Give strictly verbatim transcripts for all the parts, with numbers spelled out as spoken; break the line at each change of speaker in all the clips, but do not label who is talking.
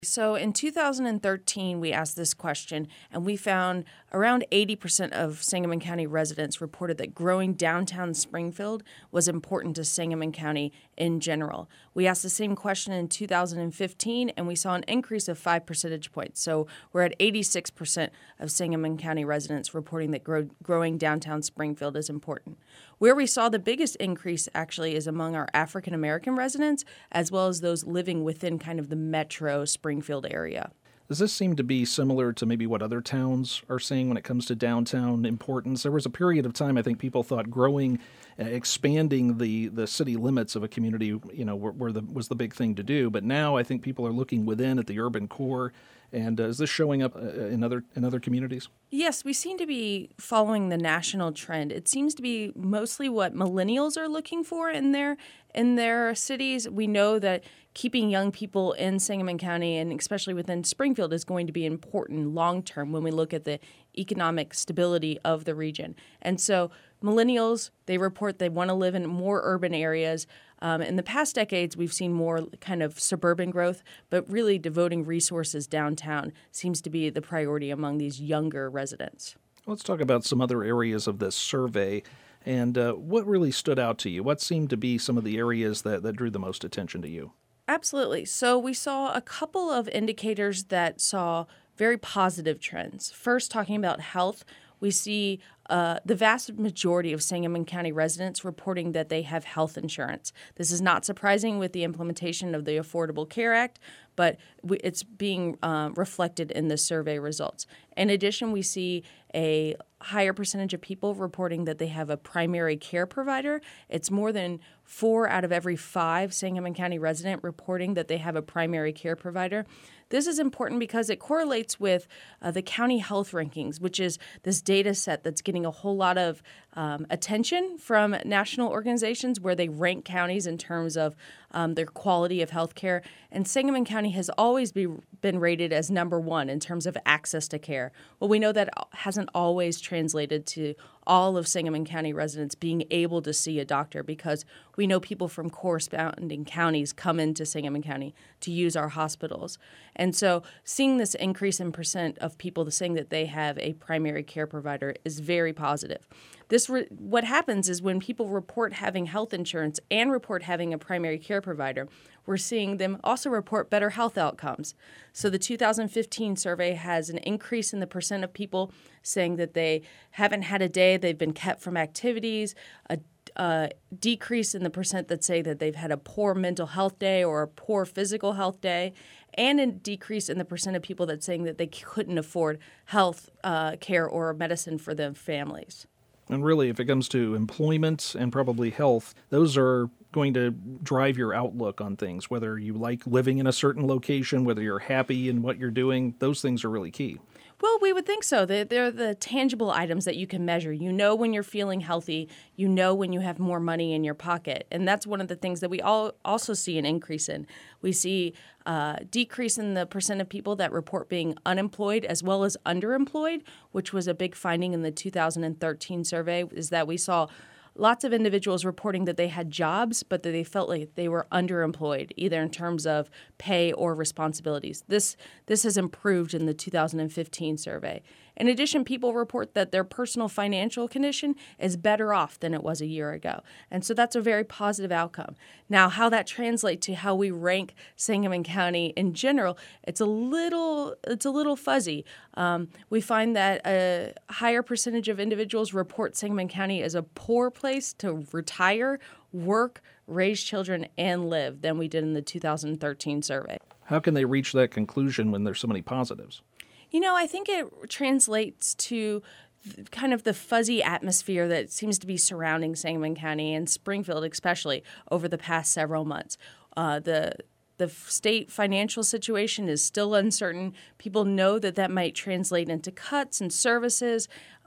So in two thousand thirteen, we asked this question, and we found around eighty percent of Sangamon County residents reported that growing downtown Springfield was important to Sangamon County in general. We asked the same question in two thousand fifteen, and we saw an increase of five percentage points. So we're at eighty-six percent of Sangamon County residents reporting that grow- growing downtown Springfield is important. Where we saw the biggest increase actually is among our African American residents, as well as those living within kind of the metro Springfield area.
Does this seem to be similar to maybe what other towns are seeing when it comes to downtown importance? There was a period of time I think people thought growing, uh, expanding the, the city limits of a community, you know, were, were the, was the big thing to do. But now I think people are looking within at the urban core. And uh, is this showing up uh, in other in other communities?
Yes, we seem to be following the national trend. It seems to be mostly what millennials are looking for in their in their cities. We know that keeping young people in Sangamon County, and especially within Springfield, is going to be important long term when we look at the economic stability of the region. And so millennials, they report they want to live in more urban areas. Um, in the past decades, we've seen more kind of suburban growth, but really devoting resources downtown seems to be the priority among these younger residents.
Let's talk about some other areas of this survey. And uh, what really stood out to you? What seemed to be some of the areas that, that drew the most attention to you?
Absolutely. So we saw a couple of indicators that saw very positive trends. First, talking about health, we see uh, the vast majority of Sangamon County residents reporting that they have health insurance. This is not surprising with the implementation of the Affordable Care Act, but it's being uh, reflected in the survey results. In addition, we see a higher percentage of people reporting that they have a primary care provider. It's more than four out of every five Sangamon County resident reporting that they have a primary care provider. This is important because it correlates with uh, the county health rankings, which is this data set that's getting a whole lot of um, attention from national organizations where they rank counties in terms of um, their quality of health care. And Sangamon County has always be, been rated as number one in terms of access to care. Well, we know that hasn't always translated to all of Sangamon County residents being able to see a doctor, because we know people from corresponding counties come into Sangamon County to use our hospitals. And so seeing this increase in percent of people saying that they have a primary care provider is very positive. This re- what happens is when people report having health insurance and report having a primary care provider, we're seeing them also report better health outcomes. So the two thousand fifteen survey has an increase in the percent of people saying that they haven't had a day, they've been kept from activities, a uh, decrease in the percent that say that they've had a poor mental health day or a poor physical health day, and a decrease in the percent of people that saying that they couldn't afford health uh, care or medicine for their families.
And really, if it comes to employment and probably health, those are going to drive your outlook on things, whether you like living in a certain location, whether you're happy in what you're doing. Those things are really key.
Well, we would think so. They're, they're the tangible items that you can measure. You know when you're feeling healthy. You know when you have more money in your pocket. And that's one of the things that we all also see an increase in. We see a decrease in the percent of people that report being unemployed as well as underemployed, which was a big finding in the two thousand thirteen survey, is that we saw lots of individuals reporting that they had jobs, but that they felt like they were underemployed, either in terms of pay or responsibilities. This this has improved in the two thousand fifteen survey. In addition, people report that their personal financial condition is better off than it was a year ago. And so that's a very positive outcome. Now, how that translates to how we rank Sangamon County in general, it's a little it's a little fuzzy. Um, we find that a higher percentage of individuals report Sangamon County as a poor place to retire, work, raise children, and live than we did in the two thousand thirteen survey.
How can they reach that conclusion when there's so many positives?
You know, I think it translates to kind of the fuzzy atmosphere that seems to be surrounding Sangamon County and Springfield especially over the past several months. Uh, the The state financial situation is still uncertain. People know that that might translate into cuts in services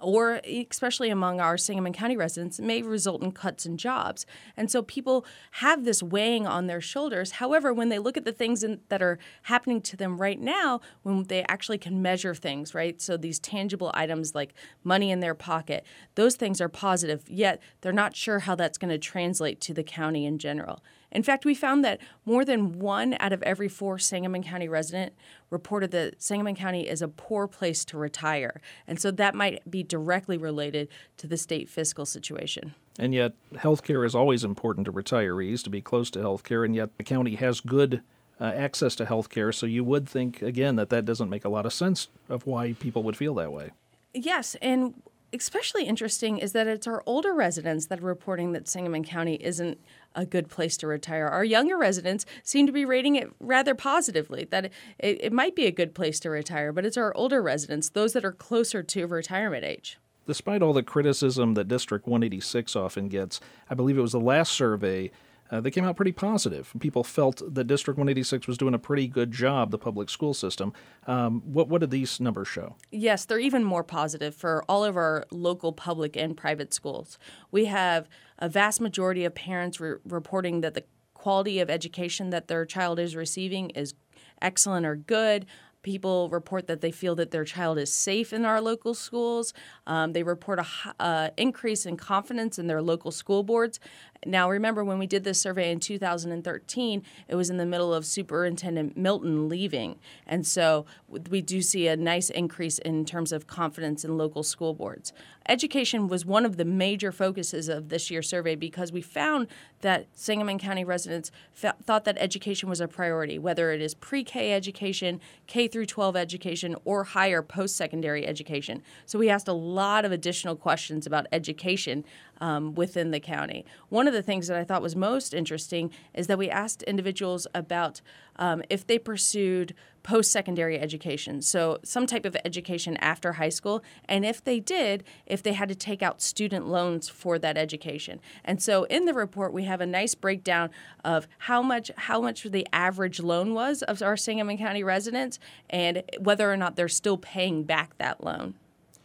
or especially among our Sangamon County residents, it may result in cuts in jobs. And so people have this weighing on their shoulders. However, when they look at the things in, that are happening to them right now, when they actually can measure things, right? So these tangible items like money in their pocket, those things are positive, yet they're not sure how that's going to translate to the county in general. In fact, we found that more than one out of every four Sangamon County resident reported that Sangamon County is a poor place to retire. And so that might be directly related to the state fiscal situation.
And yet, healthcare is always important to retirees, to be close to healthcare, and yet the county has good uh, access to healthcare. So you would think, again, that that doesn't make a lot of sense of why people would feel that way.
Yes, and especially interesting is that it's our older residents that are reporting that Sangamon County isn't a good place to retire. Our younger residents seem to be rating it rather positively, that it, it might be a good place to retire, but it's our older residents, those that are closer to retirement age.
Despite all the criticism that District one eighty-six often gets, I believe it was the last survey, uh, they came out pretty positive. People felt that District one eighty-six was doing a pretty good job, the public school system. Um, what, what did these numbers show?
Yes, they're even more positive for all of our local public and private schools. We have a vast majority of parents re- reporting that the quality of education that their child is receiving is excellent or good. People report that they feel that their child is safe in our local schools. Um, they report a uh, increase in confidence in their local school boards. Now, remember, when we did this survey in two thousand thirteen, it was in the middle of Superintendent Milton leaving. And so we do see a nice increase in terms of confidence in local school boards. Education was one of the major focuses of this year's survey because we found that Sangamon County residents f- thought that education was a priority, whether it is pre-K education, K through twelve education, or higher post-secondary education. So we asked a lot of additional questions about education um, within the county. One of the things that I thought was most interesting is that we asked individuals about um, if they pursued post-secondary education, so some type of education after high school, and if they did, if they had to take out student loans for that education. And so in the report, we have a nice breakdown of how much how much the average loan was of our Sangamon County residents and whether or not they're still paying back that loan.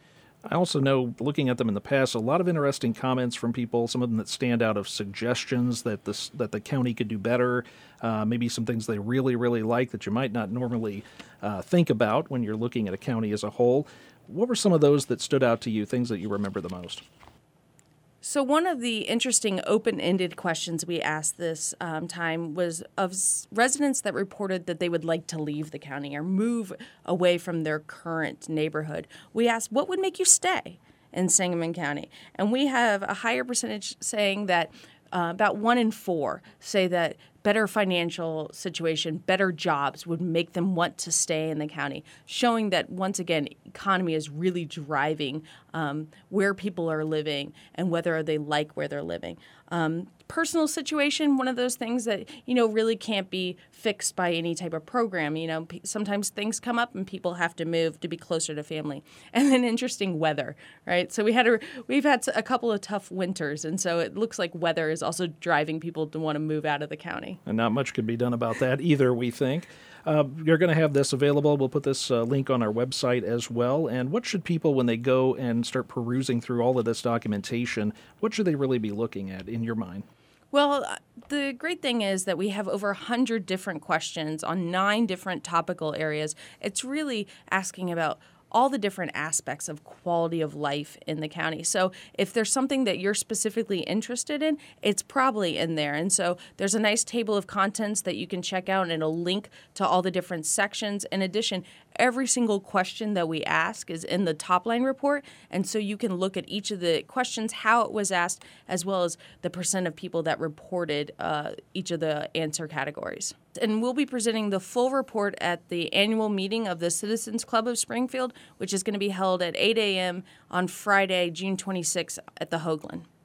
I also know, looking at them in the past, a lot of interesting comments from people, some of them that stand out of suggestions that this, that the county could do better, uh, maybe some things they really, really like that you might not normally uh, think about when you're looking at a county as a whole. What were some of those that stood out to you, things that you remember the most?
So one of the interesting open-ended questions we asked this um, time was of s- residents that reported that they would like to leave the county or move away from their current neighborhood. We asked, what would make you stay in Sangamon County? And we have a higher percentage saying that uh, about one in four say that better financial situation, better jobs would make them want to stay in the county, showing that, once again, economy is really driving um, where people are living and whether they like where they're living. Um, personal situation, one of those things that, you know, really can't be fixed by any type of program. You know, p- sometimes things come up and people have to move to be closer to family. And then interesting weather, right? So we had a, we've had a couple of tough winters, and so it looks like weather is also driving people to want to move out of the county.
And not much can be done about that either, we think. Uh, you're going to have this available. We'll put this uh, link on our website as well. And what should people, when they go and start perusing through all of this documentation, what should they really be looking at in your mind?
Well, the great thing is that we have over one hundred different questions on nine different topical areas. It's really asking about all the different aspects of quality of life in the county. So if there's something that you're specifically interested in, it's probably in there. And so there's a nice table of contents that you can check out, and it'll link to all the different sections. In addition, every single question that we ask is in the top line report. And so you can look at each of the questions, how it was asked, as well as the percent of people that reported uh, each of the answer categories. And we'll be presenting the full report at the annual meeting of the Citizens Club of Springfield, which is going to be held at eight a.m. on Friday, June twenty-sixth at the Hoagland.